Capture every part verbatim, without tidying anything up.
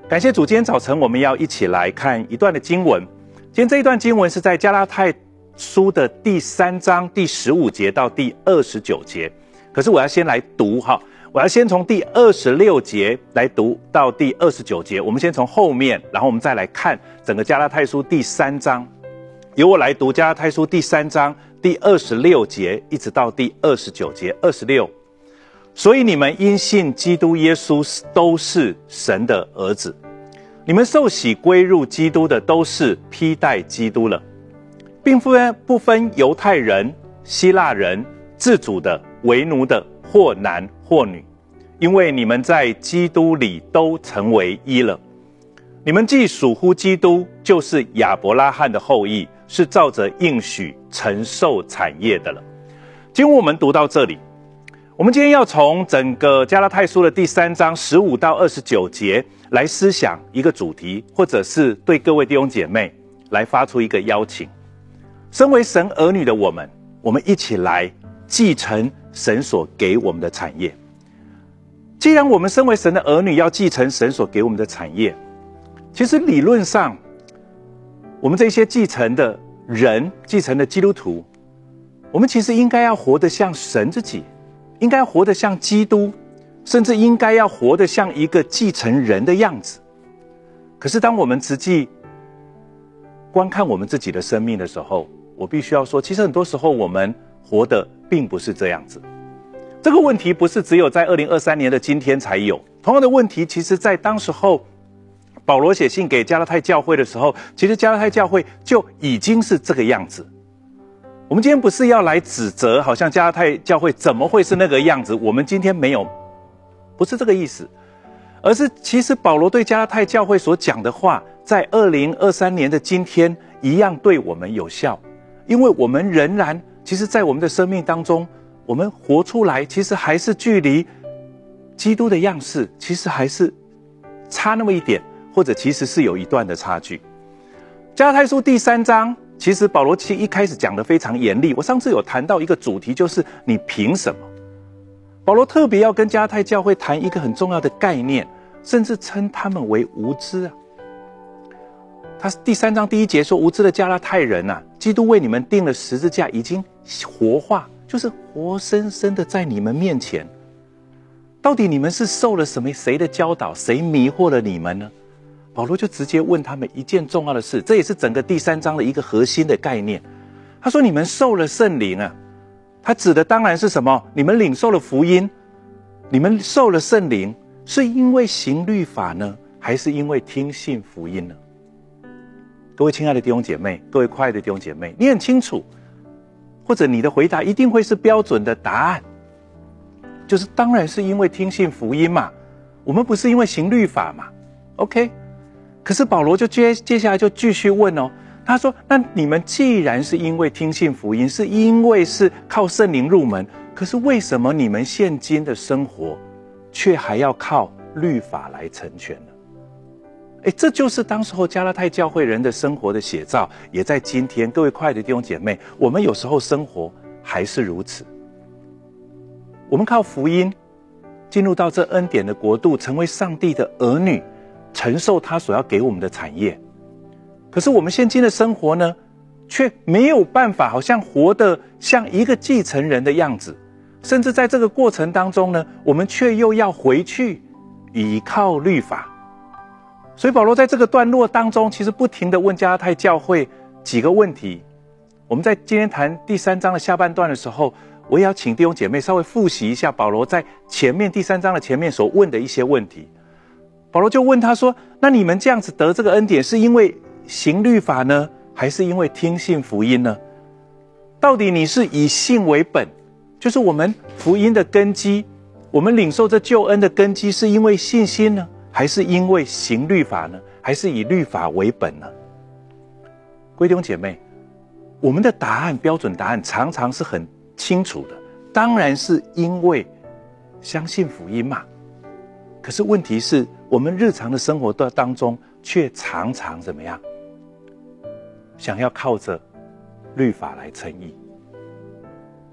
感谢主，今天早晨我们要一起来看一段的经文。今天这一段经文是在加拉太书的第三章第十五节到第二十九节。可是我要先来读哈，我要先从第二十六节来读到第二十九节。我们先从后面，然后我们再来看整个加拉太书第三章。由我来读加拉太书第三章第二十六节一直到第二十九节。二十六，所以你们因信基督耶稣都是神的儿子，你们受洗归入基督的都是披戴基督了，并不分犹太人、希腊人、自主的、为奴的，或男或女，因为你们在基督里都成为一了。你们既属乎基督，就是亚伯拉罕的后裔，是照着应许承受产业的了。经文我们读到这里，我们今天要从整个加拉太书的第三章十五到二十九节来思想一个主题，或者是对各位弟兄姐妹来发出一个邀请。身为神儿女的我们，我们一起来继承神所给我们的产业。既然我们身为神的儿女，要继承神所给我们的产业，其实理论上，我们这些继承的人、继承的基督徒，我们其实应该要活得像神自己，应该活得像基督，甚至应该要活得像一个继承人的样子。可是当我们实际观看我们自己的生命的时候，我必须要说，其实很多时候我们活的并不是这样子。这个问题不是只有在二零二三年的今天才有，同样的问题其实在当时候保罗写信给加拉太教会的时候，其实加拉太教会就已经是这个样子。我们今天不是要来指责好像加拉太教会怎么会是那个样子，我们今天没有，不是这个意思，而是其实保罗对加拉太教会所讲的话，在二零二三年的今天一样对我们有效。因为我们仍然其实在我们的生命当中，我们活出来其实还是距离基督的样式其实还是差那么一点，或者其实是有一段的差距。加拉太书第三章，其实保罗其实一开始讲得非常严厉。我上次有谈到一个主题，就是你凭什么？保罗特别要跟加拉太教会谈一个很重要的概念，甚至称他们为无知啊。他第三章第一节说，无知的加拉太人啊，基督为你们钉了十字架，已经活化，就是活生生的在你们面前。到底你们是受了什么谁的教导，谁迷惑了你们呢？保罗就直接问他们一件重要的事，这也是整个第三章的一个核心的概念。他说你们受了圣灵啊，他指的当然是什么？你们领受了福音，你们受了圣灵，是因为行律法呢，还是因为听信福音呢？各位亲爱的弟兄姐妹，各位快爱的弟兄姐妹，你很清楚，或者你的回答一定会是标准的答案，就是当然是因为听信福音嘛，我们不是因为行律法嘛 OK。 可是保罗就接接下来就继续问哦，他说那你们既然是因为听信福音，是因为是靠圣灵入门，可是为什么你们现今的生活却还要靠律法来成全呢？诶，这就是当时候加拉太教会人的生活的写照，也在今天各位快爱的弟兄姐妹，我们有时候生活还是如此。我们靠福音进入到这恩典的国度，成为上帝的儿女，承受他所要给我们的产业。可是我们现今的生活呢，却没有办法好像活得像一个继承人的样子，甚至在这个过程当中呢，我们却又要回去倚靠律法。所以保罗在这个段落当中，其实不停地问加拉太教会几个问题。我们在今天谈第三章的下半段的时候，我也要请弟兄姐妹稍微复习一下保罗在前面第三章的前面所问的一些问题。保罗就问他说，那你们这样子得这个恩典，是因为行律法呢，还是因为听信福音呢？到底你是以信为本，就是我们福音的根基，我们领受这救恩的根基是因为信心呢，还是因为行律法呢？还是以律法为本呢？各位弟兄姐妹，我们的答案，标准答案常常是很清楚的，当然是因为相信福音嘛。可是问题是，我们日常的生活当中却常常怎么样？想要靠着律法来称义。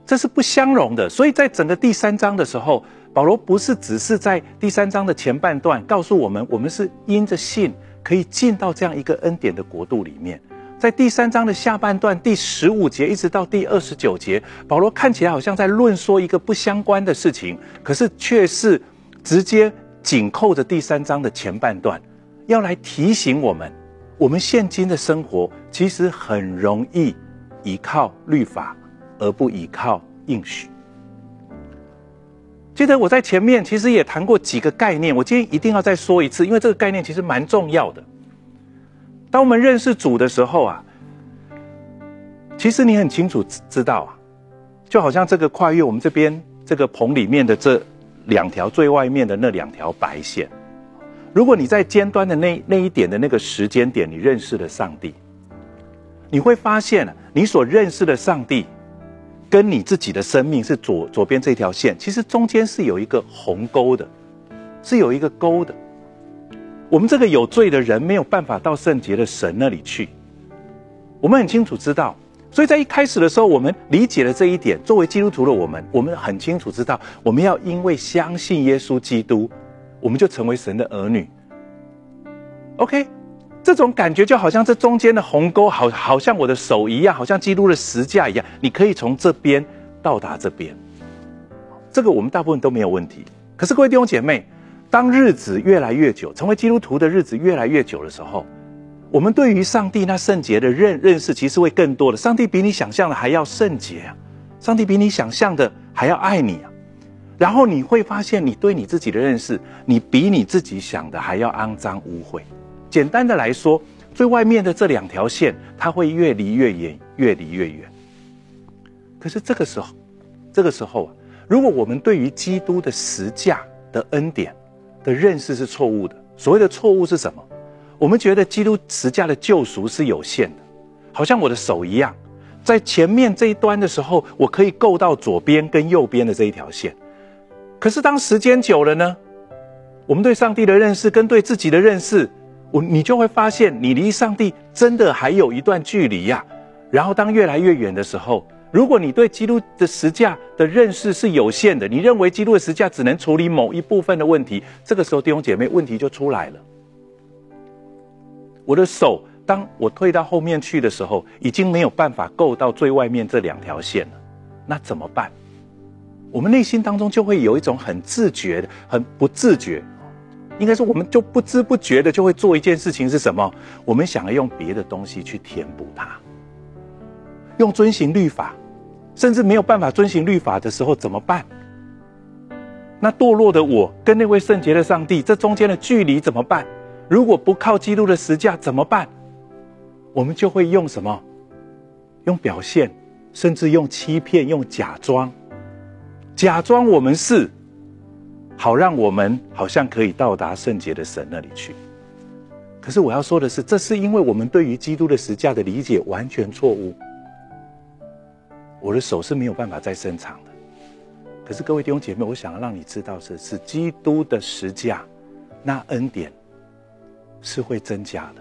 这是不相容的。所以在整个第三章的时候，保罗不是只是在第三章的前半段告诉我们，我们是因着信可以进到这样一个恩典的国度里面。在第三章的下半段第十五节一直到第二十九节，保罗看起来好像在论说一个不相关的事情，可是却是直接紧扣着第三章的前半段，要来提醒我们，我们现今的生活其实很容易依靠律法，而不依靠应许。记得我在前面其实也谈过几个概念，我今天一定要再说一次，因为这个概念其实蛮重要的。当我们认识主的时候啊，其实你很清楚知道啊，就好像这个跨越我们这边这个棚里面的这两条最外面的那两条白线，如果你在尖端的那那一点的那个时间点，你认识了上帝，你会发现你所认识的上帝跟你自己的生命是左左边这条线，其实中间是有一个鸿沟的，是有一个沟的。我们这个有罪的人没有办法到圣洁的神那里去，我们很清楚知道。所以在一开始的时候，我们理解了这一点，作为基督徒的我们，我们很清楚知道，我们要因为相信耶稣基督，我们就成为神的儿女。 OK， 这种感觉就好像这中间的鸿沟，好好像我的手一样，好像基督的十架一样，你可以从这边到达这边，这个我们大部分都没有问题。可是各位弟兄姐妹，当日子越来越久，成为基督徒的日子越来越久的时候，我们对于上帝那圣洁的 认, 认识其实会更多的。上帝比你想象的还要圣洁啊，上帝比你想象的还要爱你啊。然后你会发现，你对你自己的认识，你比你自己想的还要肮脏污秽。简单的来说，最外面的这两条线，它会越离越远，越离越远。可是这个时候，这个时候啊，如果我们对于基督的十架的恩典的认识是错误的，所谓的错误是什么？我们觉得基督十架的救赎是有限的，好像我的手一样，在前面这一端的时候，我可以够到左边跟右边的这一条线。可是当时间久了呢，我们对上帝的认识跟对自己的认识，我你就会发现，你离上帝真的还有一段距离呀、啊。然后当越来越远的时候，如果你对基督的十架的认识是有限的，你认为基督的十架只能处理某一部分的问题，这个时候弟兄姐妹，问题就出来了。我的手当我退到后面去的时候，已经没有办法够到最外面这两条线了，那怎么办？我们内心当中就会有一种很自觉的，很不自觉，应该说我们就不知不觉的就会做一件事情，是什么？我们想要用别的东西去填补它，用遵行律法，甚至没有办法遵行律法的时候怎么办？那堕落的我跟那位圣洁的上帝这中间的距离怎么办？如果不靠基督的十架怎么办？我们就会用什么？用表现，甚至用欺骗，用假装，假装我们是，好让我们好像可以到达圣洁的神那里去。可是我要说的是，这是因为我们对于基督的十架的理解完全错误。我的手是没有办法再伸长的。可是各位弟兄姐妹，我想要让你知道的是，基督的十架那恩典是会增加的。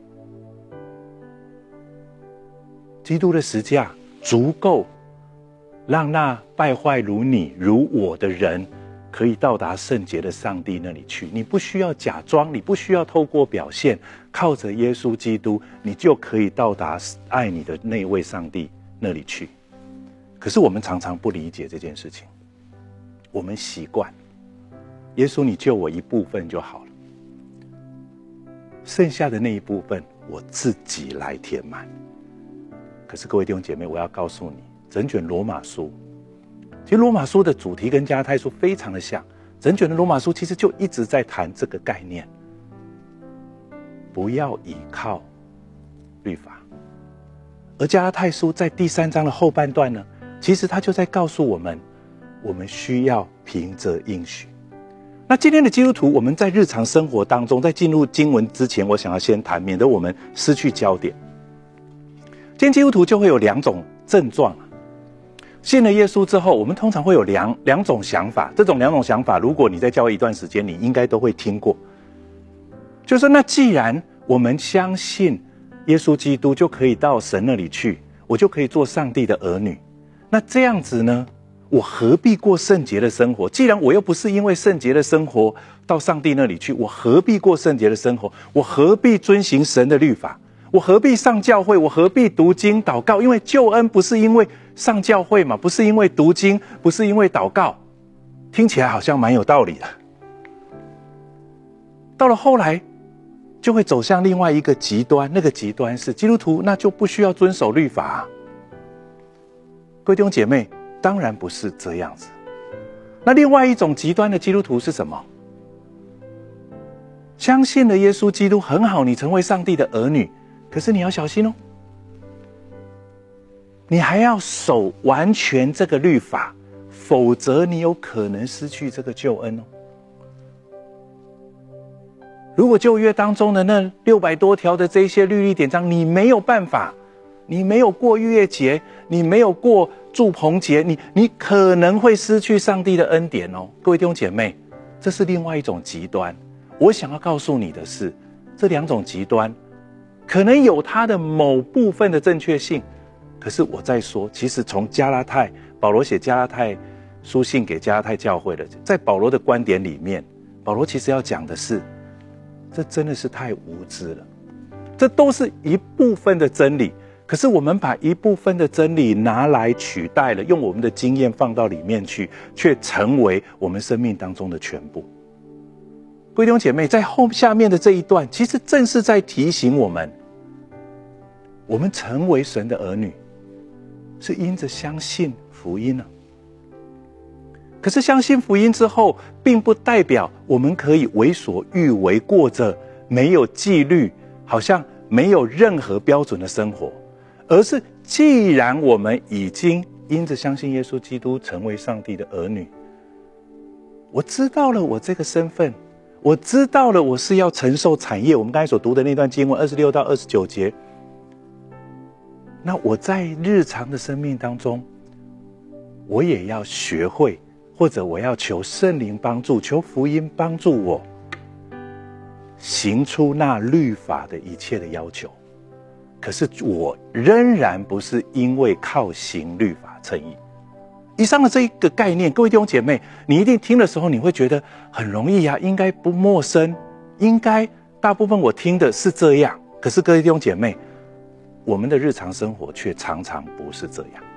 基督的十架足够让那败坏如你如我的人可以到达圣洁的上帝那里去。你不需要假装，你不需要透过表现，靠着耶稣基督，你就可以到达爱你的那位上帝那里去。可是我们常常不理解这件事情，我们习惯耶稣你救我一部分就好了，剩下的那一部分我自己来填满。可是各位弟兄姐妹，我要告诉你，整卷罗马书，其实罗马书的主题跟加拉太书非常的像，整卷的罗马书其实就一直在谈这个概念，不要倚靠律法。而加拉太书在第三章的后半段呢，其实他就在告诉我们，我们需要凭着应许。那今天的基督徒，我们在日常生活当中，在进入经文之前，我想要先谈，免得我们失去焦点。今天基督徒就会有两种症状，信了耶稣之后，我们通常会有两两种想法。这种两种想法，如果你在教会一段时间，你应该都会听过。就是说，那既然我们相信耶稣基督就可以到神那里去，我就可以做上帝的儿女， 那这样子呢，我何必过圣洁的生活？既然我又不是因为圣洁的生活到上帝那里去，我何必过圣洁的生活？我何必遵行神的律法？我何必上教会？我何必读经祷告？因为救恩不是因为上教会嘛，不是因为读经，不是因为祷告，听起来好像蛮有道理的。到了后来就会走向另外一个极端，那个极端是基督徒那就不需要遵守律法啊。各位弟兄姐妹，当然不是这样子。那另外一种极端的基督徒是什么？相信了耶稣基督很好，你成为上帝的儿女，可是你要小心哦，你还要守完全这个律法，否则你有可能失去这个救恩哦。如果旧约当中的那六百多条的这些律例典章，你没有办法，你没有过逾越节，你没有过住棚节，你你可能会失去上帝的恩典哦。各位弟兄姐妹，这是另外一种极端。我想要告诉你的是，这两种极端可能有它的某部分的正确性，可是我在说，其实从加拉太，保罗写加拉太书信给加拉太教会的，在保罗的观点里面，保罗其实要讲的是，这真的是太无知了。这都是一部分的真理，可是我们把一部分的真理拿来取代了，用我们的经验放到里面去，却成为我们生命当中的全部。各位弟兄姐妹，在后下面的这一段，其实正是在提醒我们，我们成为神的儿女，是因着相信福音啊。可是相信福音之后，并不代表我们可以为所欲为，过着没有纪律，好像没有任何标准的生活，而是既然我们已经因着相信耶稣基督成为上帝的儿女，我知道了我这个身份，我知道了我是要承受产业，我们刚才所读的那段经文二十六到二十九节，那我在日常的生命当中，我也要学会，或者我要求圣灵帮助，求福音帮助我行出那律法的一切的要求。可是我仍然不是因为靠行律法称义。以上的这一个概念，各位弟兄姐妹，你一定听的时候你会觉得很容易啊，应该不陌生，应该大部分我听的是这样。可是各位弟兄姐妹，我们的日常生活却常常不是这样。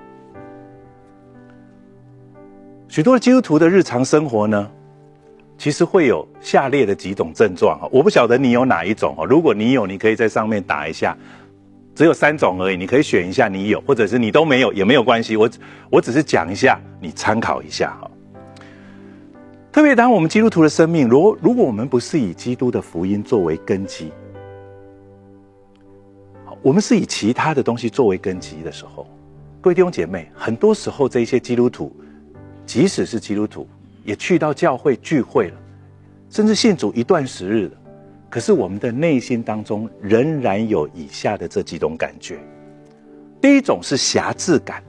许多基督徒的日常生活呢，其实会有下列的几种症状，我不晓得你有哪一种，如果你有，你可以在上面打一下，只有三种而已，你可以选一下你有，或者是你都没有也没有关系，我我只是讲一下，你参考一下。特别当我们基督徒的生命，如果如果我们不是以基督的福音作为根基，我们是以其他的东西作为根基的时候，各位弟兄姐妹，很多时候这些基督徒，即使是基督徒，也去到教会聚会了，甚至信主一段时日了，可是我们的内心当中仍然有以下的这几种感觉。第一种是辖制感，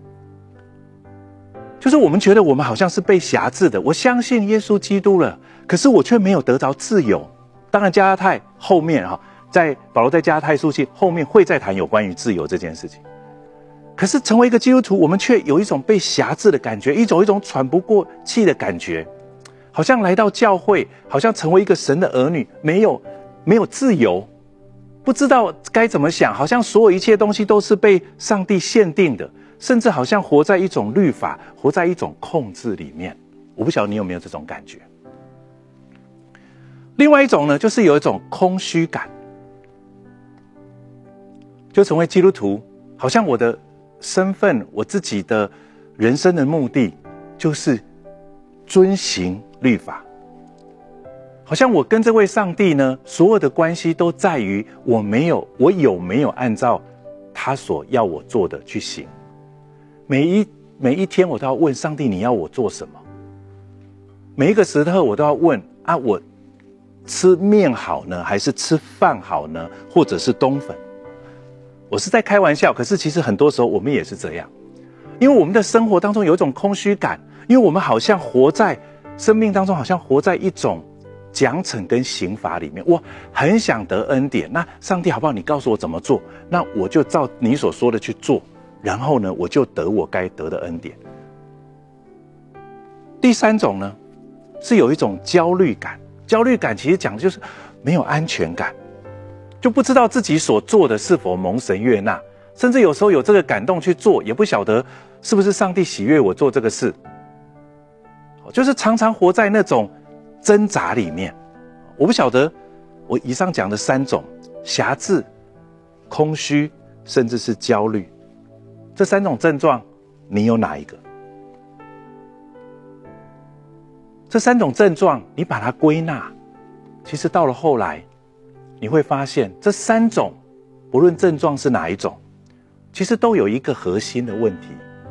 就是我们觉得我们好像是被辖制的，我相信耶稣基督了，可是我却没有得着自由。当然加拉太后面在保罗在加拉太书信后面会再谈有关于自由这件事情。可是成为一个基督徒，我们却有一种被辖制的感觉，一种一种喘不过气的感觉，好像来到教会，好像成为一个神的儿女，没有没有自由，不知道该怎么想，好像所有一切东西都是被上帝限定的，甚至好像活在一种律法，活在一种控制里面。我不晓得你有没有这种感觉。另外一种呢，就是有一种空虚感，就成为基督徒，好像我的身份，我自己的人生的目的就是遵行律法，好像我跟这位上帝呢，所有的关系都在于我没有我有没有按照他所要我做的去行。每一每一天我都要问上帝，你要我做什么？每一个时刻我都要问啊，我吃面好呢，还是吃饭好呢，或者是冬粉？我是在开玩笑，可是其实很多时候我们也是这样，因为我们的生活当中有一种空虚感，因为我们好像活在生命当中，好像活在一种奖惩跟刑罚里面。我很想得恩典，那上帝好不好？你告诉我怎么做，那我就照你所说的去做。 然后呢，我就得我该得的恩典。第三种呢，是有一种焦虑感，焦虑感其实讲的就是没有安全感，就不知道自己所做的是否蒙神悦纳，甚至有时候有这个感动去做，也不晓得是不是上帝喜悦我做这个事，就是常常活在那种挣扎里面。我不晓得我以上讲的三种辖制、空虚，甚至是焦虑，这三种症状你有哪一个？这三种症状你把它归纳，其实到了后来你会发现，这三种不论症状是哪一种，其实都有一个核心的问题，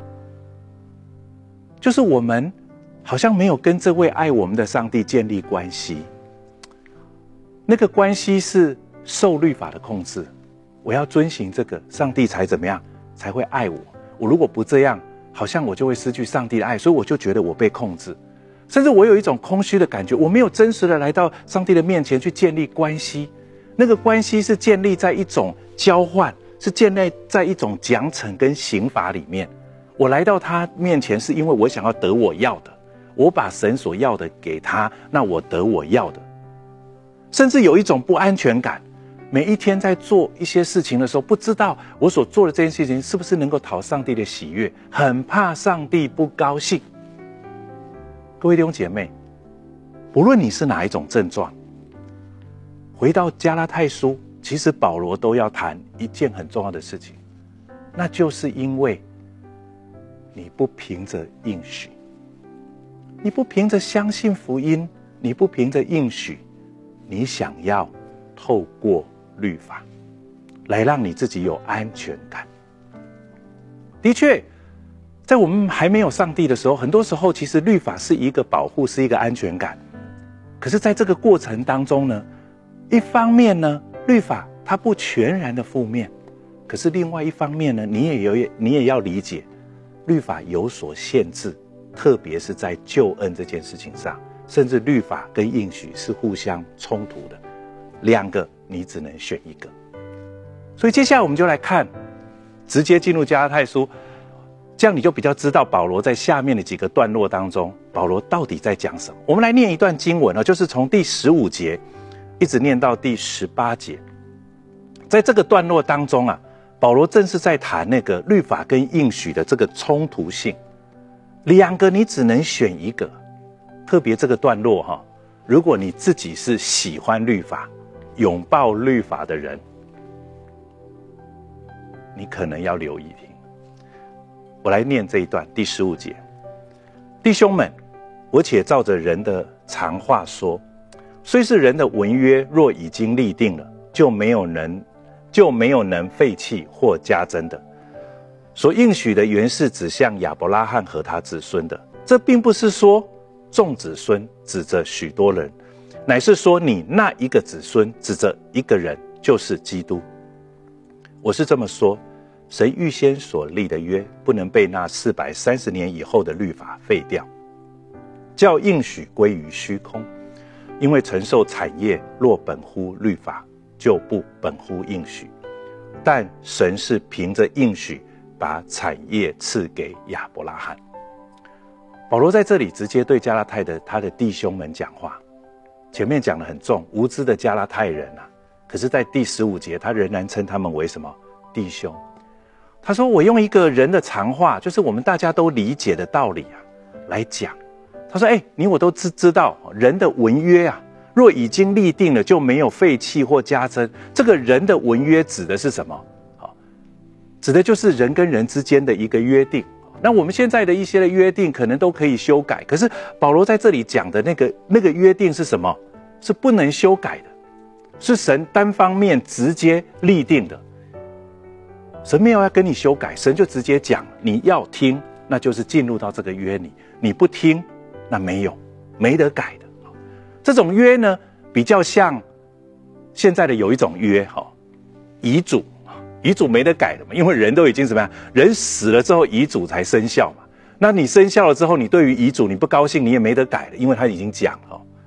就是我们好像没有跟这位爱我们的上帝建立关系。那个关系是受律法的控制，我要遵行这个，上帝才怎么样，才会爱我。我如果不这样，好像我就会失去上帝的爱，所以我就觉得我被控制，甚至我有一种空虚的感觉，我没有真实的来到上帝的面前去建立关系。那个关系是建立在一种交换，是建立在一种奖惩跟刑罚里面。我来到他面前是因为我想要得我要的，我把神所要的给他，那我得我要的。甚至有一种不安全感，每一天在做一些事情的时候，不知道我所做的这件事情是不是能够讨上帝的喜悦，很怕上帝不高兴。各位弟兄姐妹，不论你是哪一种症状，回到加拉太书，其实保罗都要谈一件很重要的事情，那就是因为你不凭着应许，你不凭着相信福音，你不凭着应许，你想要透过律法来让你自己有安全感。的确，在我们还没有上帝的时候，很多时候其实律法是一个保护，是一个安全感。可是在这个过程当中呢，一方面呢，律法它不全然的负面，可是另外一方面呢，你也有你也要理解，律法有所限制，特别是在救恩这件事情上，甚至律法跟应许是互相冲突的，两个你只能选一个。所以接下来我们就来看，直接进入加拉太书，这样你就比较知道保罗在下面的几个段落当中，保罗到底在讲什么。我们来念一段经文，就是从第十五节一直念到第十八节。在这个段落当中啊，保罗正是在谈那个律法跟应许的这个冲突性，两个你只能选一个。特别这个段落哈，如果你自己是喜欢律法、拥抱律法的人，你可能要留意听。我来念这一段第十五节：弟兄们，我且照着人的常话说，虽是人的文约，若已经立定了，就没有能就没有能废弃或加增的。所应许的原是指向亚伯拉罕和他子孙的，这并不是说众子孙指着许多人，乃是说你那一个子孙指着一个人，就是基督。我是这么说，神预先所立的约，不能被那四百三十年以后的律法废掉，叫应许归于虚空。因为承受产业若本乎律法，就不本乎应许。但神是凭着应许把产业赐给亚伯拉罕。保罗在这里直接对加拉太的他的弟兄们讲话，前面讲得很重，无知的加拉太人啊，可是在第十五节他仍然称他们为什么？弟兄。他说，我用一个人的常话，就是我们大家都理解的道理啊来讲。他说，哎，你我都知知道人的文约啊，若已经立定了，就没有废弃或加增。这个人的文约指的是什么？好，指的就是人跟人之间的一个约定。那我们现在的一些的约定可能都可以修改，可是保罗在这里讲的那个那个约定是什么？是不能修改的，是神单方面直接立定的。神没有要跟你修改，神就直接讲，你要听，那就是进入到这个约里；你不听，那没有，没得改的。这种约呢，比较像现在的有一种约，遗嘱。遗嘱没得改的嘛，因为人都已经怎么样？人死了之后，遗嘱才生效嘛。那你生效了之后，你对于遗嘱你不高兴，你也没得改了，因为他已经讲了。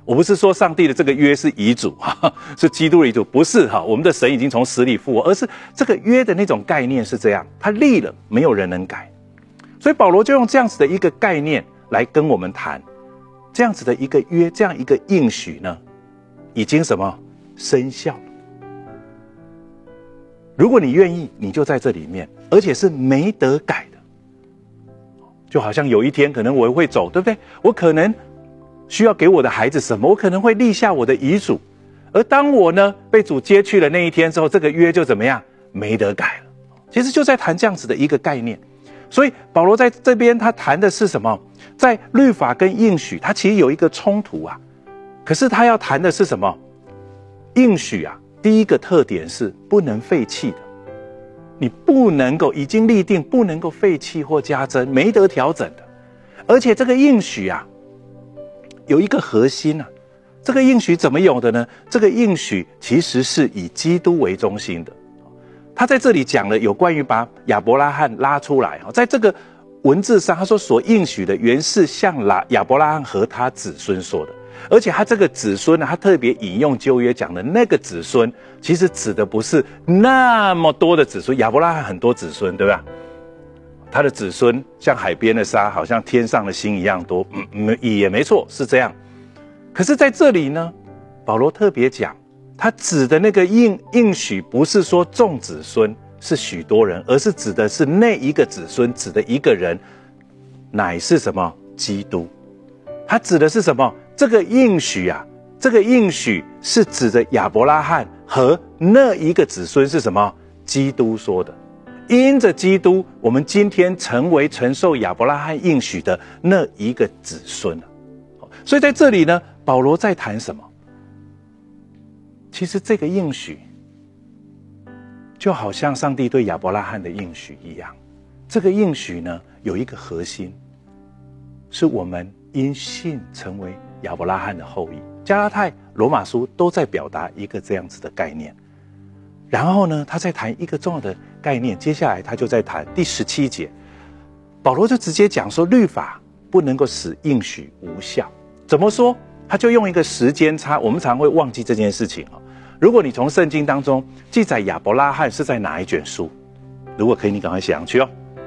我不是说上帝的这个约是遗嘱，是基督的遗嘱，不是哈，我们的神已经从死里复活，而是这个约的那种概念是这样，他立了，没有人能改。所以保罗就用这样子的一个概念来跟我们谈，这样子的一个约，这样一个应许呢，已经什么生效了。如果你愿意，你就在这里面，而且是没得改的。就好像有一天可能我会走，对不对？我可能需要给我的孩子什么，我可能会立下我的遗嘱，而当我呢被主接去了那一天之后，这个约就怎么样？没得改了。其实就在谈这样子的一个概念。所以保罗在这边他谈的是什么？在律法跟应许，他其实有一个冲突啊。可是他要谈的是什么？应许啊，第一个特点是不能废弃的，你不能够已经立定，不能够废弃或加增，没得调整的。而且这个应许啊，有一个核心啊，这个应许怎么有的呢？这个应许其实是以基督为中心的。他在这里讲了有关于把亚伯拉罕拉出来，在这个文字上他说所应许的原是向亚伯拉罕和他子孙说的。而且他这个子孙呢，他特别引用旧约讲的那个子孙，其实指的不是那么多的子孙，亚伯拉罕很多子孙，对吧？他的子孙像海边的沙，好像天上的星一样多，嗯，也没错，是这样。可是在这里呢，保罗特别讲，他指的那个应应许不是说众子孙是许多人，而是指的是那一个子孙，指的一个人，乃是什么？基督。他指的是什么？这个应许啊，这个应许是指着亚伯拉罕和那一个子孙是什么？基督说的。因着基督，我们今天成为承受亚伯拉罕应许的那一个子孙了。所以在这里呢，保罗在谈什么？其实这个应许就好像上帝对亚伯拉罕的应许一样，这个应许呢有一个核心，是我们因信成为亚伯拉罕的后裔。加拉太、罗马书都在表达一个这样子的概念。然后呢，他在谈一个重要的概念，接下来他就在谈第十七节，保罗就直接讲说，律法不能够使应许无效。怎么说？他就用一个时间差，我们常会忘记这件事情。如果你从圣经当中记载亚伯拉罕是在哪一卷书？如果可以，你赶快写上去哦。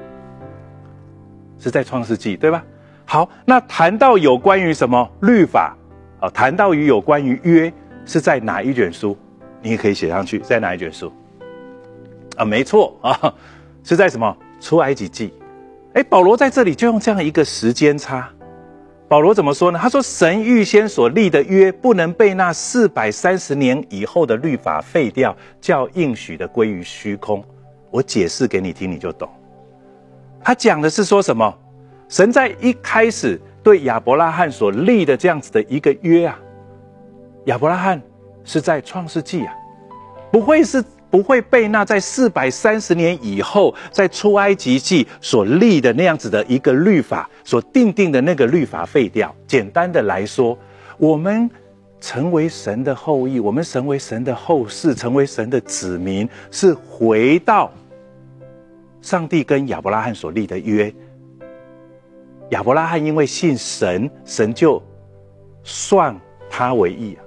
是在创世纪，对吧？好，那谈到有关于什么律法，谈到于有关于约，是在哪一卷书？你也可以写上去，在哪一卷书？啊，没错啊，是在什么？出埃及记。哎，保罗在这里就用这样一个时间差。保罗怎么说呢？他说，神预先所立的约，不能被那四百三十年以后的律法废掉，叫应许的归于虚空。我解释给你听，你就懂。他讲的是说什么？神在一开始对亚伯拉罕所立的这样子的一个约啊，亚伯拉罕是在创世纪啊，不会是不会被那在四百三十年以后在出埃及记所立的那样子的一个律法所定定的那个律法废掉。简单的来说，我们成为神的后裔，我们成为神的后世，成为神的子民，是回到上帝跟亚伯拉罕所立的约。亚伯拉罕因为信神，神就算他为义啊，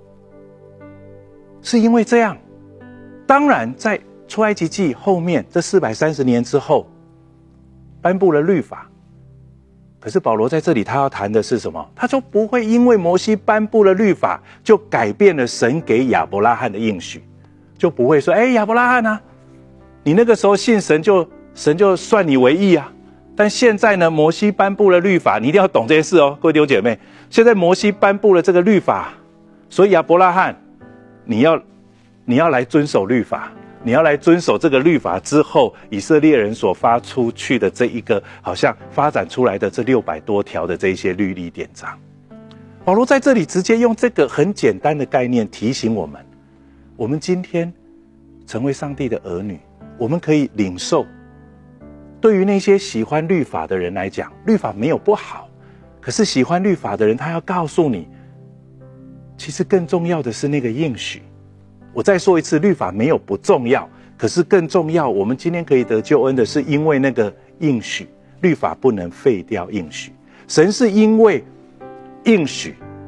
是因为这样。当然在出埃及记后面这四百三十年之后颁布了律法，可是保罗在这里他要谈的是什么？他说不会因为摩西颁布了律法就改变了神给亚伯拉罕的应许，就不会说，哎，亚伯拉罕啊，你那个时候信神就神就算你为义啊，但现在呢，摩西颁布了律法，你一定要懂这些事哦，各位弟兄姐妹。现在摩西颁布了这个律法，所以亚伯拉罕，你要你要来遵守律法，你要来遵守这个律法之后，以色列人所发出去的这一个好像发展出来的这六百多条的这一些律例典章。保罗在这里直接用这个很简单的概念提醒我们，我们今天成为上帝的儿女，我们可以领受。对于那些喜欢律法的人来讲，律法没有不好，可是喜欢律法的人，他要告诉你，其实更重要的是那个应许。我再说一次，律法没有不重要，可是更重要，我们今天可以得救恩的是因为那个应许。律法不能废掉应许，神是因为应许，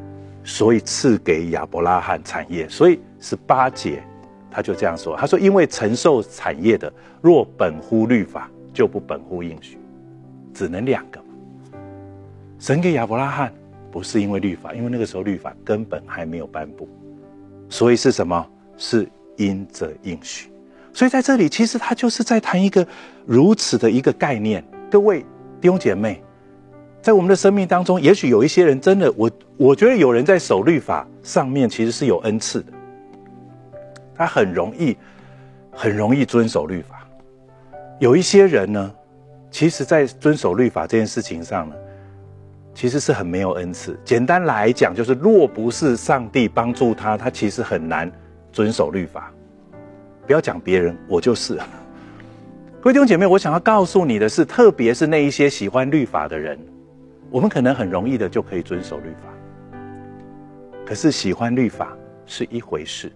所以赐给亚伯拉罕产业。所以十八节他就这样说，他说因为承受产业的若本乎律法，就不本乎应许，只能两个。神给亚伯拉罕不是因为律法，因为那个时候律法根本还没有颁布，所以是什么？是因着应许。所以在这里其实他就是在谈一个如此的一个概念。各位弟兄姐妹，在我们的生命当中，也许有一些人真的，我我觉得有人在守律法上面其实是有恩赐的，他很容易很容易遵守律法。有一些人呢，其实在遵守律法这件事情上呢，其实是很没有恩赐。简单来讲，就是若不是上帝帮助他，他其实很难遵守律法。不要讲别人，我就是。各位弟兄姐妹，我想要告诉你的是，特别是那一些喜欢律法的人，我们可能很容易的就可以遵守律法。可是喜欢律法是一回事，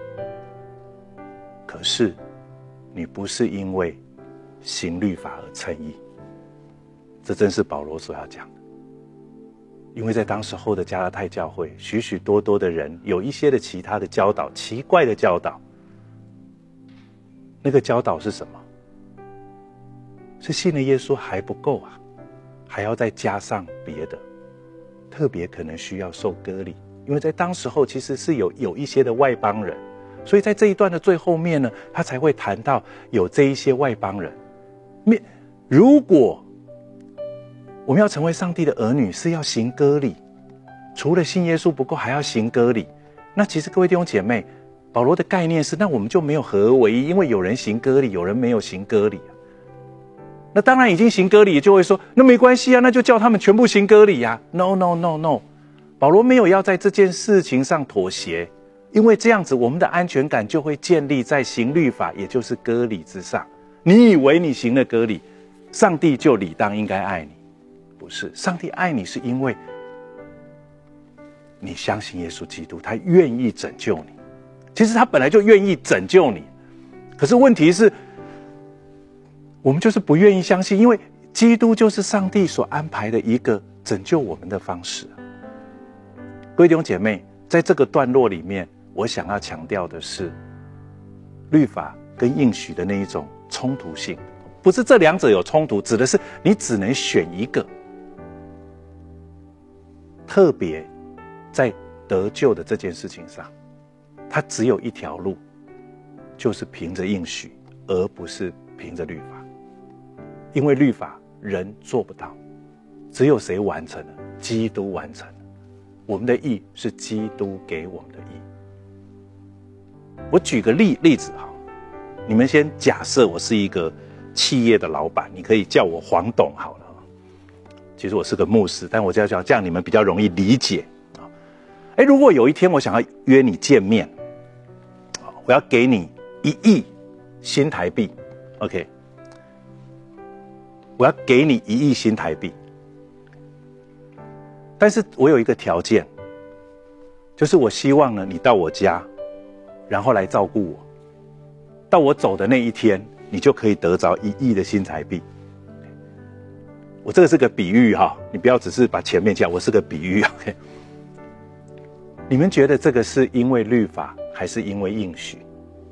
可是你不是因为行律法而称义，这正是保罗所要讲的。因为在当时候的加拉太教会，许许多多的人有一些的其他的教导，奇怪的教导。那个教导是什么？是信了耶稣还不够啊，还要再加上别的，特别可能需要受割礼。因为在当时候其实是有有一些的外邦人，所以在这一段的最后面呢，他才会谈到有这一些外邦人。如果我们要成为上帝的儿女，是要行割礼，除了信耶稣不够，还要行割礼。那其实各位弟兄姐妹，保罗的概念是，那我们就没有合而为一，因为有人行割礼，有人没有行割礼。那当然已经行割礼，就会说那没关系啊，那就叫他们全部行割礼啊。 No no no no， 保罗没有要在这件事情上妥协，因为这样子我们的安全感就会建立在行律法，也就是割礼之上。你以为你行了割礼，上帝就理当应该爱你？不是，上帝爱你是因为你相信耶稣基督，他愿意拯救你。其实他本来就愿意拯救你，可是问题是我们就是不愿意相信，因为基督就是上帝所安排的一个拯救我们的方式。各位弟兄姐妹，在这个段落里面，我想要强调的是律法跟应许的那一种冲突性，不是这两者有冲突，指的是你只能选一个。特别在得救的这件事情上，它只有一条路，就是凭着应许，而不是凭着律法。因为律法人做不到，只有谁完成了？基督完成了。我们的义是基督给我们的义。我举个例例子哈，你们先假设我是一个企业的老板，你可以叫我黄董好了。其实我是个牧师，但我这样讲，这样你们比较容易理解啊。哎，如果有一天我想要约你见面，我要给你一亿新台币 ，OK， 我要给你一亿新台币，但是我有一个条件，就是我希望呢，你到我家，然后来照顾我，到我走的那一天，你就可以得着一亿的新台币。我这个是个比喻哈，你不要只是把前面讲，我是个比喻 ，OK。你们觉得这个是因为律法，还是因为应许？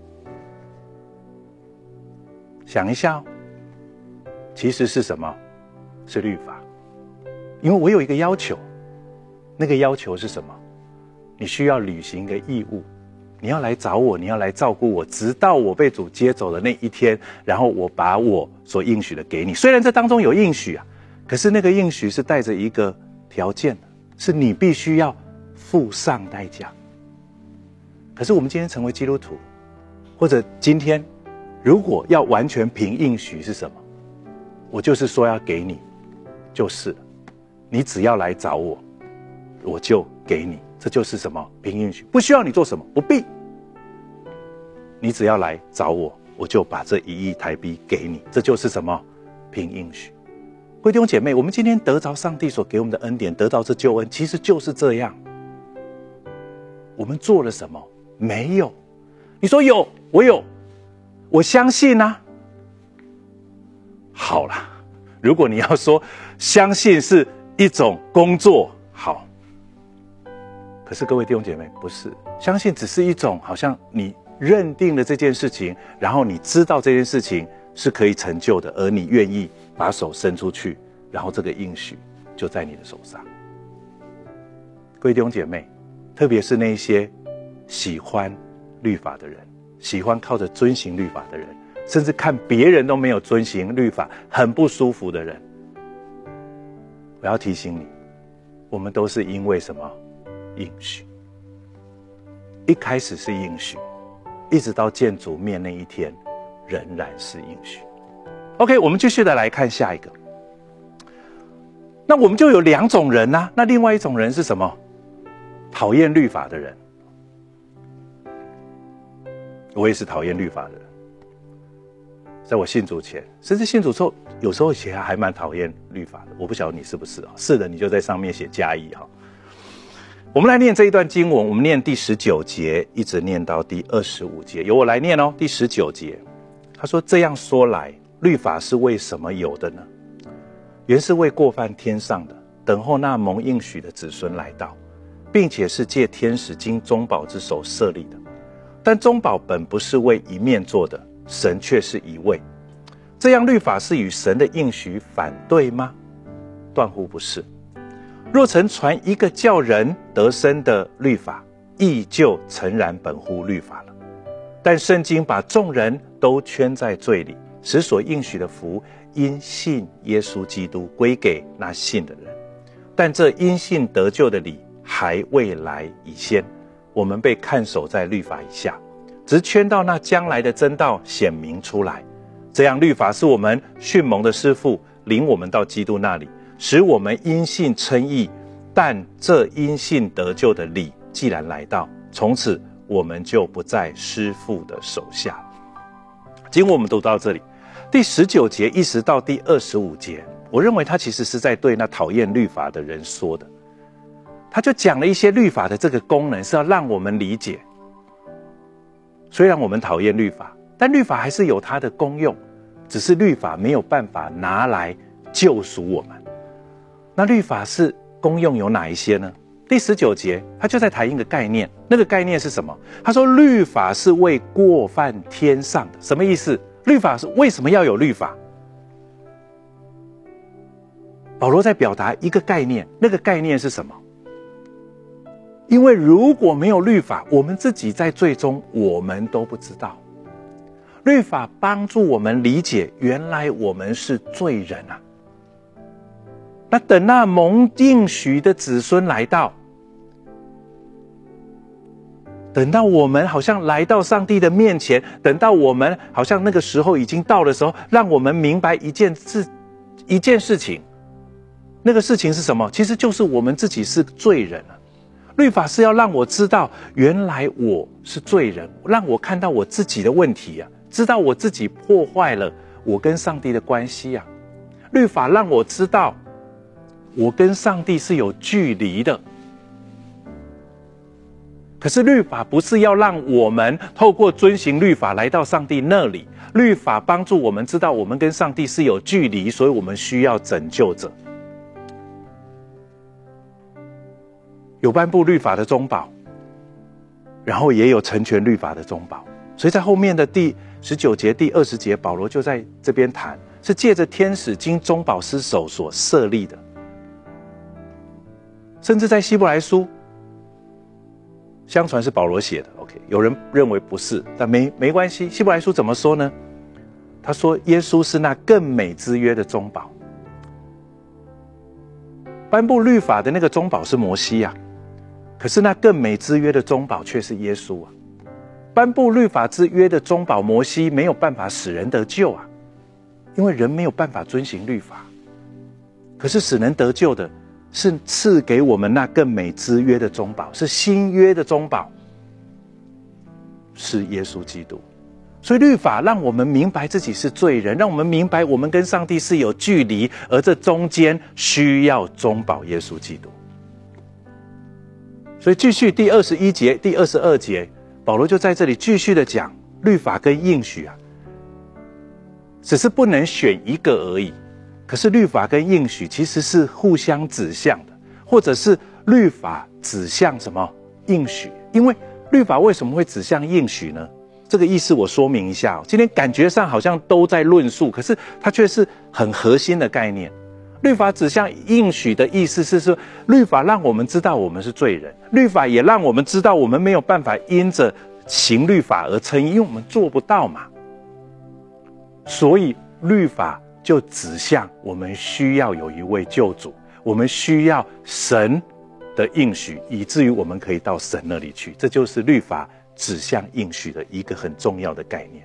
想一下哦，其实是什么？是律法。因为我有一个要求，那个要求是什么？你需要履行一个义务，你要来找我，你要来照顾我，直到我被主接走的那一天，然后我把我所应许的给你。虽然这当中有应许啊，可是那个应许是带着一个条件的，是你必须要付上代价。可是我们今天成为基督徒，或者今天如果要完全凭应许是什么？我就是说要给你，就是了。你只要来找我，我就给你。这就是什么？凭应许，不需要你做什么，不必。你只要来找我，我就把这一亿台币给你。这就是什么？凭应许。各位弟兄姐妹，我们今天得着上帝所给我们的恩典，得到这救恩，其实就是这样。我们做了什么？没有。你说有，我有，我相信啊。好啦，如果你要说相信是一种工作，好。 可是各位弟兄姐妹，不是，相信只是一种好像你认定了这件事情，然后你知道这件事情是可以成就的，而你愿意把手伸出去，然后这个应许就在你的手上。各位弟兄姐妹，特别是那些喜欢律法的人，喜欢靠着遵行律法的人，甚至看别人都没有遵行律法很不舒服的人，我要提醒你，我们都是因为什么？应许。一开始是应许，一直到见主面那一天仍然是应许。 OK， 我们继续的来看下一个。那我们就有两种人啊，那另外一种人是什么？讨厌律法的人。我也是讨厌律法的人，在我信主前，甚至信主之后，有时候其实还蛮讨厌律法的。我不晓得你是不是啊？是的，你就在上面写加一哈。我们来念这一段经文，我们念第十九节，一直念到第二十五节，由我来念哦。第十九节，他说：“这样说来，律法是为什么有的呢？原是为过犯天上的，等候那蒙应许的子孙来到，并且是借天使经中保之手设立的。但中保本不是为一面做的，神却是一位。这样律法是与神的应许反对吗？断乎不是。若曾传一个叫人得生的律法，亦就诚然本乎律法了。但圣经把众人都圈在罪里，使所应许的福因信耶稣基督归给那信的人。但这因信得救的理还未来以先，我们被看守在律法以下，直圈到那将来的真道显明出来。这样律法是我们训蒙的师傅，领我们到基督那里，使我们因信称义。但这因信得救的理既然来到，从此我们就不在师傅的手下。经文我们读到这里，第十九节一直到第二十五节，我认为他其实是在对那讨厌律法的人说的。他就讲了一些律法的这个功能，是要让我们理解，虽然我们讨厌律法，但律法还是有它的功用，只是律法没有办法拿来救赎我们。那律法是功用有哪一些呢？第十九节他就在谈一个概念，那个概念是什么？他说律法是为过犯天上的。什么意思？律法是为什么要有律法？保罗在表达一个概念，那个概念是什么？因为如果没有律法，我们自己在罪中我们都不知道。律法帮助我们理解，原来我们是罪人啊。那等那蒙应许的子孙来到，等到我们好像来到上帝的面前，等到我们好像那个时候已经到的时候，让我们明白一件事，一件事情。那个事情是什么？其实就是我们自己是罪人啊。律法是要让我知道，原来我是罪人，让我看到我自己的问题啊，知道我自己破坏了我跟上帝的关系啊。律法让我知道，我跟上帝是有距离的。可是律法不是要让我们透过遵行律法来到上帝那里，律法帮助我们知道我们跟上帝是有距离，所以我们需要拯救者。有颁布律法的中保，然后也有成全律法的中保，所以在后面的第十九节、第二十节，保罗就在这边谈，是借着天使经中保之手所设立的。甚至在希伯来书，相传是保罗写的 ，OK， 有人认为不是，但没没关系。希伯来书怎么说呢？他说耶稣是那更美之约的中保。颁布律法的那个中保是摩西啊，可是那更美之约的中保却是耶稣啊。颁布律法之约的中保摩西没有办法使人得救啊，因为人没有办法遵行律法。可是使人得救的是赐给我们那更美之约的中保，是新约的中保，是耶稣基督。所以律法让我们明白自己是罪人，让我们明白我们跟上帝是有距离，而这中间需要中保耶稣基督。所以继续第二十一节、第二十二节，保罗就在这里继续的讲，律法跟应许啊，只是不能选一个而已。可是律法跟应许其实是互相指向的，或者是律法指向什么？ 应许。因为律法为什么会指向应许呢？这个意思我说明一下。今天感觉上好像都在论述，可是它却是很核心的概念。律法指向应许的意思是说，律法让我们知道我们是罪人，律法也让我们知道我们没有办法因着行律法而称义，因为我们做不到嘛。所以律法就指向我们需要有一位救主，我们需要神的应许，以至于我们可以到神那里去。这就是律法指向应许的一个很重要的概念。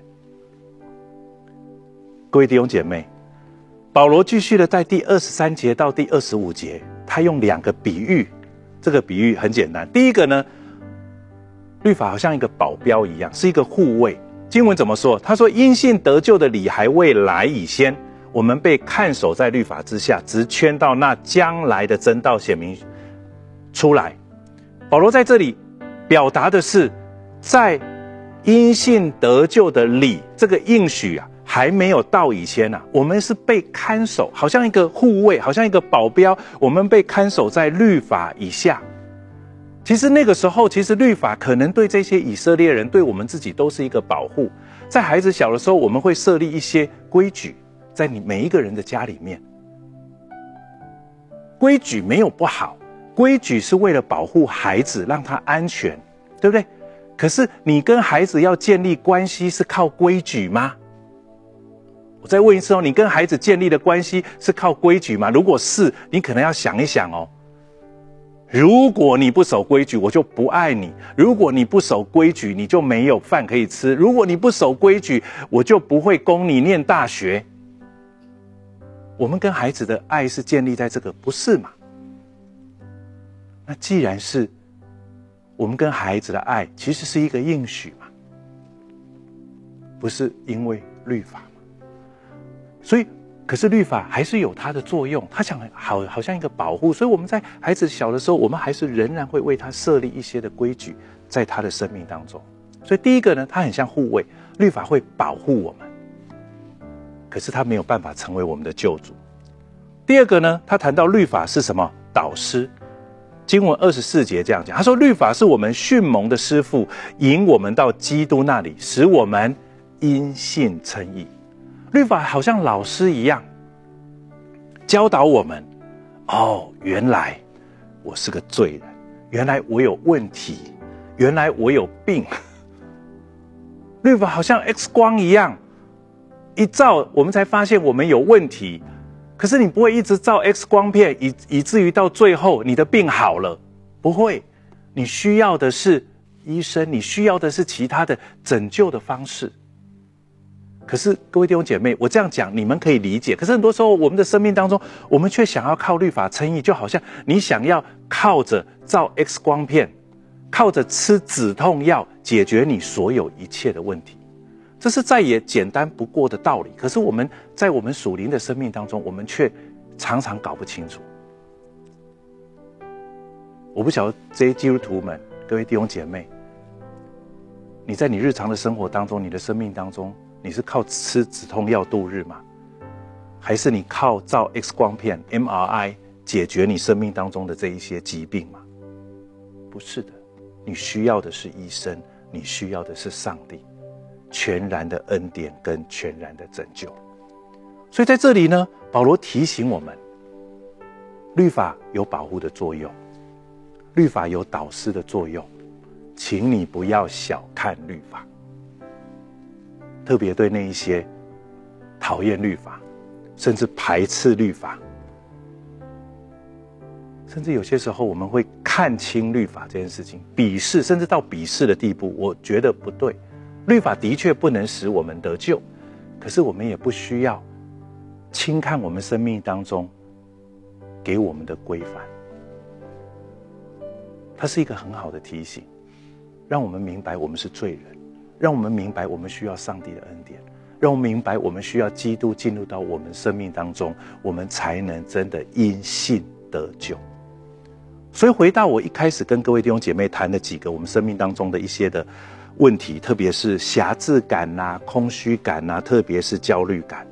各位弟兄姐妹，保罗继续的在第二十三节到第二十五节，他用两个比喻。这个比喻很简单。第一个呢，律法好像一个保镖一样，是一个护卫。经文怎么说？他说，因信得救的理还未来以先，我们被看守在律法之下，直圈到那将来的真道显明出来。保罗在这里表达的是，在因信得救的理这个应许啊还没有到以前啊，我们是被看守，好像一个护卫，好像一个保镖，我们被看守在律法以下。其实那个时候，其实律法可能对这些以色列人，对我们自己都是一个保护。在孩子小的时候，我们会设立一些规矩，在你每一个人的家里面。规矩没有不好，规矩是为了保护孩子，让他安全，对不对？可是你跟孩子要建立关系是靠规矩吗？我再问一次哦，你跟孩子建立的关系是靠规矩吗？如果是，你可能要想一想哦。如果你不守规矩，我就不爱你；如果你不守规矩，你就没有饭可以吃；如果你不守规矩，我就不会供你念大学。我们跟孩子的爱是建立在这个，不是嘛？那既然是我们跟孩子的爱，其实是一个应许嘛，不是因为律法嘛？所以，可是律法还是有它的作用，它想好好像一个保护。所以我们在孩子小的时候，我们还是仍然会为他设立一些的规矩，在他的生命当中。所以第一个呢，它很像护卫，律法会保护我们，可是它没有办法成为我们的救主。第二个呢，他谈到律法是什么？导师。经文二十四节这样讲，他说律法是我们训蒙的师傅，引我们到基督那里，使我们因信称义。律法好像老师一样，教导我们，哦，原来我是个罪人，原来我有问题，原来我有病。律法好像 X 光一样，一照我们才发现我们有问题。可是你不会一直照 X 光片，以以至于到最后你的病好了，不会。你需要的是医生，你需要的是其他的拯救的方式。可是各位弟兄姐妹，我这样讲你们可以理解，可是很多时候我们的生命当中，我们却想要靠律法称义，就好像你想要靠着照 X 光片，靠着吃止痛药解决你所有一切的问题。这是再也简单不过的道理，可是我们在我们属灵的生命当中，我们却常常搞不清楚。我不晓得这些基督徒们，各位弟兄姐妹，你在你日常的生活当中，你的生命当中，你是靠吃止痛药度日吗？还是你靠照 X 光片 M R I 解决你生命当中的这一些疾病吗？不是的，你需要的是医生，你需要的是上帝全然的恩典跟全然的拯救。所以在这里呢，保罗提醒我们，律法有保护的作用，律法有导师的作用，请你不要小看律法。特别对那一些讨厌律法，甚至排斥律法，甚至有些时候我们会看清律法这件事情，鄙视，甚至到鄙视的地步，我觉得不对。律法的确不能使我们得救，可是我们也不需要轻看我们生命当中给我们的规范。它是一个很好的提醒，让我们明白我们是罪人，让我们明白我们需要上帝的恩典，让我们明白我们需要基督进入到我们生命当中，我们才能真的因信得救。所以回到我一开始跟各位弟兄姐妹谈的几个我们生命当中的一些的问题，特别是辖制感啊、空虚感啊，特别是焦虑感。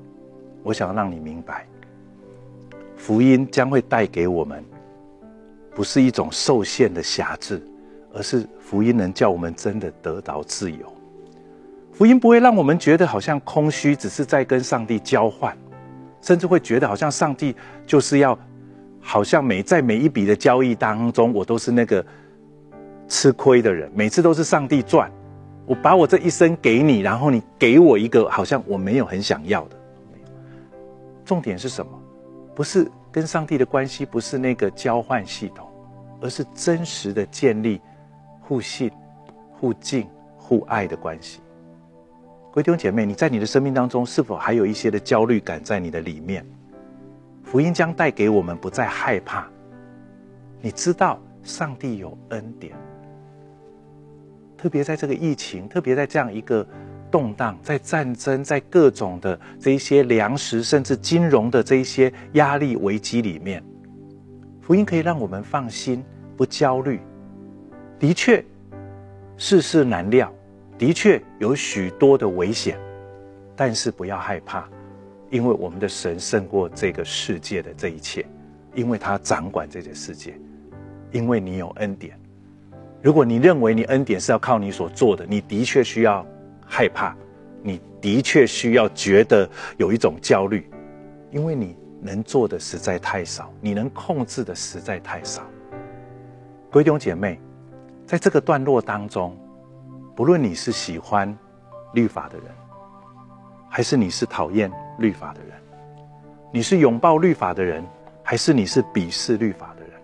我想让你明白，福音将会带给我们不是一种受限的辖制，而是福音能叫我们真的得到自由。福音不会让我们觉得好像空虚，只是在跟上帝交换，甚至会觉得好像上帝就是要，好像每在每一笔的交易当中，我都是那个吃亏的人，每次都是上帝赚，我把我这一生给你，然后你给我一个好像我没有很想要的。重点是什么？不是跟上帝的关系，不是那个交换系统，而是真实的建立互信、互敬、互爱的关系。各位弟兄姐妹，你在你的生命当中是否还有一些的焦虑感在你的里面？福音将带给我们不再害怕，你知道上帝有恩典，特别在这个疫情，特别在这样一个动荡，在战争，在各种的这一些粮食甚至金融的这一些压力危机里面，福音可以让我们放心，不焦虑。的确世事难料，的确有许多的危险，但是不要害怕，因为我们的神胜过这个世界的这一切，因为他掌管这个世界，因为你有恩典。如果你认为你恩典是要靠你所做的，你的确需要害怕，你的确需要觉得有一种焦虑，因为你能做的实在太少，你能控制的实在太少。各位弟兄姐妹，在这个段落当中，不论你是喜欢律法的人，还是你是讨厌律法的人，你是拥抱律法的人，还是你是鄙视律法的人，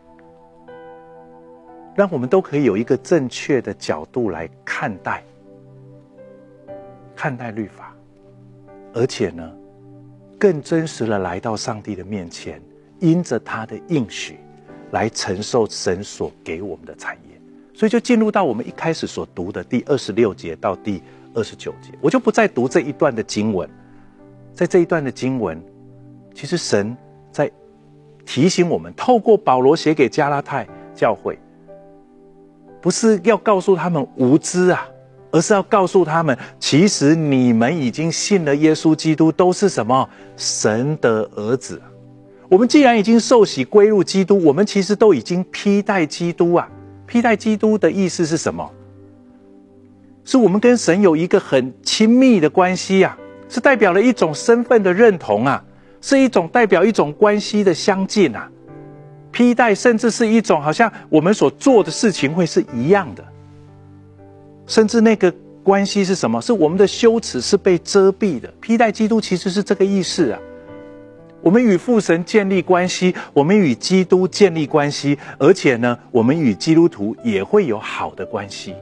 让我们都可以有一个正确的角度来看待看待律法，而且呢，更真实的来到上帝的面前，因着他的应许来承受神所给我们的产业。所以就进入到我们一开始所读的第二十六节到第二十九节，我就不再读这一段的经文。在这一段的经文，其实神在提醒我们，透过保罗写给加拉太教会，不是要告诉他们无知啊，而是要告诉他们，其实你们已经信了耶稣基督，都是什么？神的儿子。我们既然已经受洗归入基督，我们其实都已经披戴基督啊。披戴基督的意思是什么？是我们跟神有一个很亲密的关系啊，是代表了一种身份的认同啊，是一种代表一种关系的相近啊。披戴甚至是一种好像我们所做的事情会是一样的，甚至那个关系是什么？是我们的羞耻是被遮蔽的。披戴基督其实是这个意思啊。我们与父神建立关系，我们与基督建立关系，而且呢，我们与基督徒也会有好的关系。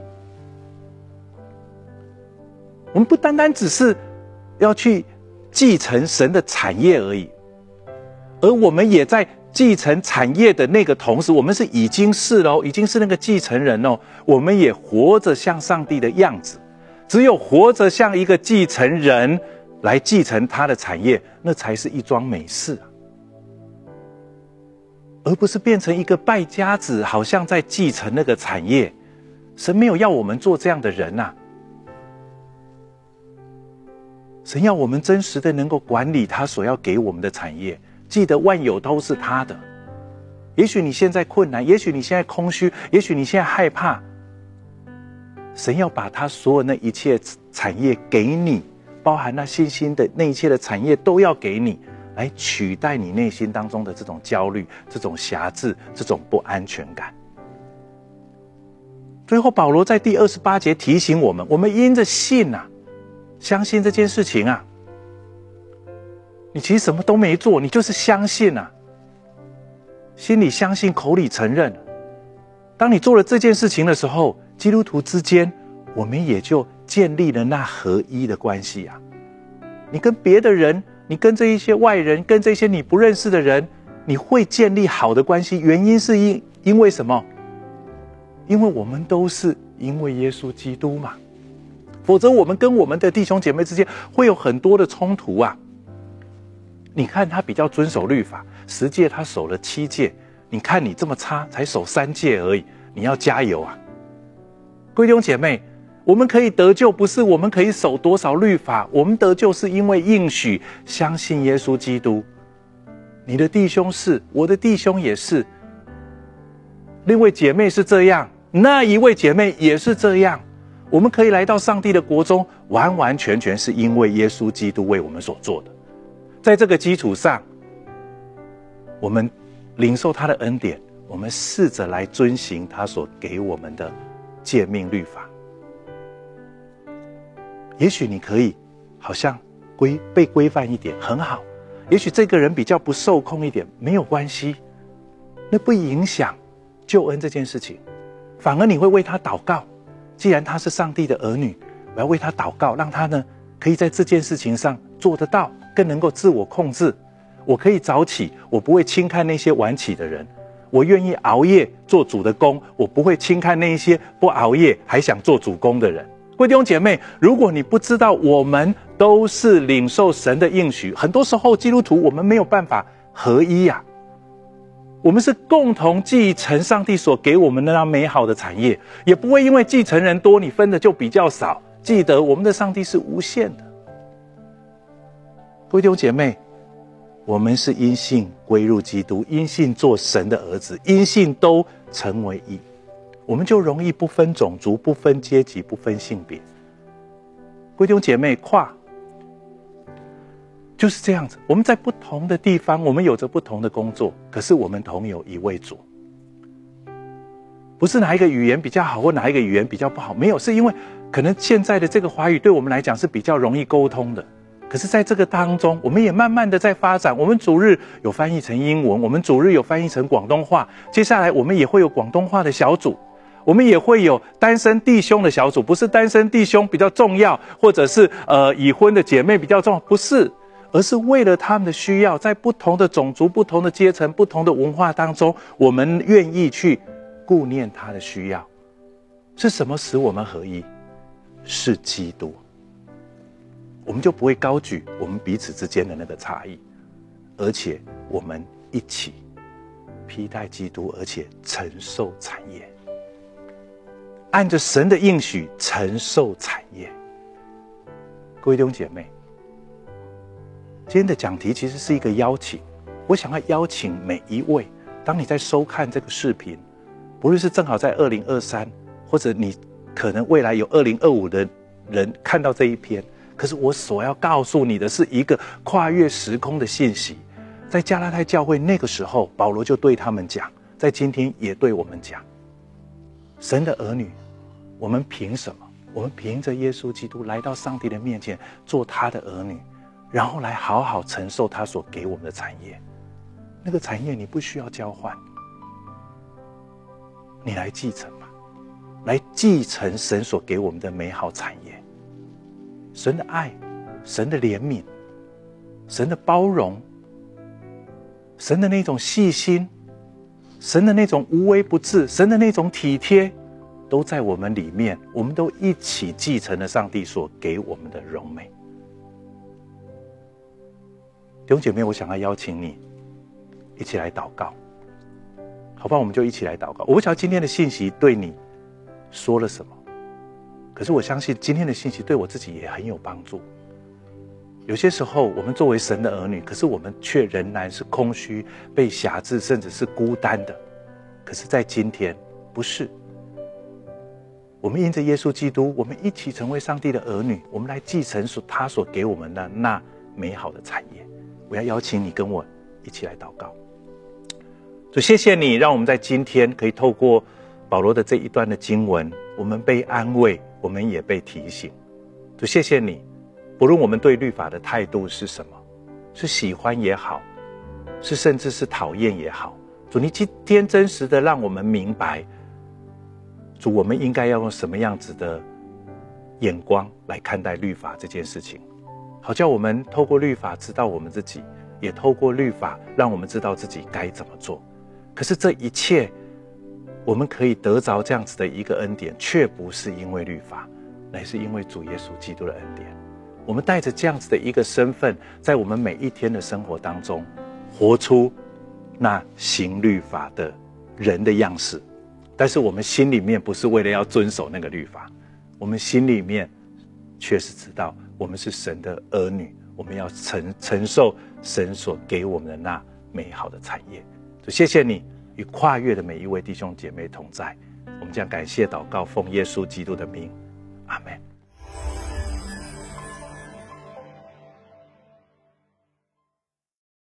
我们不单单只是要去继承神的产业而已，而我们也在继承产业的那个同时，我们是已经是了，已经是那个继承人哦，我们也活着像上帝的样子。只有活着像一个继承人来继承他的产业，那才是一桩美事啊，而不是变成一个败家子，好像在继承那个产业。神没有要我们做这样的人啊，神要我们真实的能够管理他所要给我们的产业，记得万有都是他的。也许你现在困难，也许你现在空虚，也许你现在害怕，神要把他所有那一切产业给你，包含那信心的那一切的产业都要给你，来取代你内心当中的这种焦虑、这种辖制、这种不安全感。最后保罗在第二十八节提醒我们，我们因着信啊，相信这件事情啊，你其实什么都没做，你就是相信啊，心里相信，口里承认。当你做了这件事情的时候，基督徒之间我们也就建立了那合一的关系啊。你跟别的人，你跟这一些外人，跟这些你不认识的人，你会建立好的关系，原因是因因为什么？因为我们都是因为耶稣基督嘛，否则我们跟我们的弟兄姐妹之间会有很多的冲突啊。你看他比较遵守律法，十诫他守了七诫，你看你这么差，才守三诫而已，你要加油啊。各位弟兄姐妹，我们可以得救，不是我们可以守多少律法，我们得救是因为应许，相信耶稣基督。你的弟兄是，我的弟兄也是。 另一位姐妹是这样，那一位姐妹也是这样。我们可以来到上帝的国中，完完全全是因为耶稣基督为我们所做的。在这个基础上，我们领受他的恩典，我们试着来遵行他所给我们的诫命律法。也许你可以好像规被规范一点，很好。也许这个人比较不受控一点，没有关系，那不影响救恩这件事情，反而你会为他祷告。既然他是上帝的儿女，我要为他祷告，让他呢可以在这件事情上做得到，更能够自我控制。我可以早起，我不会轻看那些晚起的人。我愿意熬夜做主的工，我不会轻看那些不熬夜还想做主工的人。各位弟兄姐妹，如果你不知道我们都是领受神的应许，很多时候基督徒我们没有办法合一啊。我们是共同继承上帝所给我们的那美好的产业，也不会因为继承人多，你分的就比较少。记得我们的上帝是无限的。各位弟兄姐妹，我们是因信归入基督，因信做神的儿子，因信都成为一，我们就容易不分种族，不分阶级，不分性别。各位弟兄姐妹，跨就是这样子，我们在不同的地方，我们有着不同的工作，可是我们同有一位主。不是哪一个语言比较好，或哪一个语言比较不好，没有，是因为可能现在的这个华语对我们来讲是比较容易沟通的。可是在这个当中，我们也慢慢的在发展，我们主日有翻译成英文，我们主日有翻译成广东话，接下来我们也会有广东话的小组，我们也会有单身弟兄的小组，不是单身弟兄比较重要，或者是呃已婚的姐妹比较重要，不是，而是为了他们的需要，在不同的种族、不同的阶层、不同的文化当中，我们愿意去顾念他的需要。是什么使我们合一？是基督。我们就不会高举我们彼此之间的那个差异，而且我们一起披戴基督，而且承受产业，按着神的应许承受产业。各位弟兄姐妹，今天的讲题其实是一个邀请，我想要邀请每一位，当你在收看这个视频，不论是正好在二零二三，或者你可能未来有二零二五的人看到这一篇，可是我所要告诉你的是一个跨越时空的信息。在加拉太教会那个时候，保罗就对他们讲，在今天也对我们讲，神的儿女，我们凭什么？我们凭着耶稣基督来到上帝的面前，做他的儿女，然后来好好承受他所给我们的产业。那个产业你不需要交换，你来继承吧，来继承神所给我们的美好产业。神的爱，神的怜悯，神的包容，神的那种细心，神的那种无微不至，神的那种体贴，都在我们里面，我们都一起继承了上帝所给我们的荣美。弟兄姐妹，我想要邀请你一起来祷告，好吧？我们就一起来祷告。我不晓得今天的信息对你说了什么，可是我相信今天的信息对我自己也很有帮助。有些时候我们作为神的儿女，可是我们却仍然是空虚、被辖制，甚至是孤单的。可是在今天不是，我们因着耶稣基督，我们一起成为上帝的儿女，我们来继承他所给我们的那美好的产业。我要邀请你跟我一起来祷告。主，谢谢你让我们在今天可以透过保罗的这一段的经文，我们被安慰，我们也被提醒。主，谢谢你，不论我们对律法的态度是什么，是喜欢也好，是甚至是讨厌也好，主，你今天真实的让我们明白，主，我们应该要用什么样子的眼光来看待律法这件事情，好叫我们透过律法知道我们自己，也透过律法让我们知道自己该怎么做。可是这一切我们可以得着这样子的一个恩典，却不是因为律法，乃是因为主耶稣基督的恩典。我们带着这样子的一个身份，在我们每一天的生活当中，活出那行律法的人的样式。但是我们心里面不是为了要遵守那个律法，我们心里面却是知道我们是神的儿女，我们要承承受神所给我们的那美好的产业。就谢谢你与跨越的每一位弟兄姐妹同在。我们将感谢祷告，奉耶稣基督的名，阿们。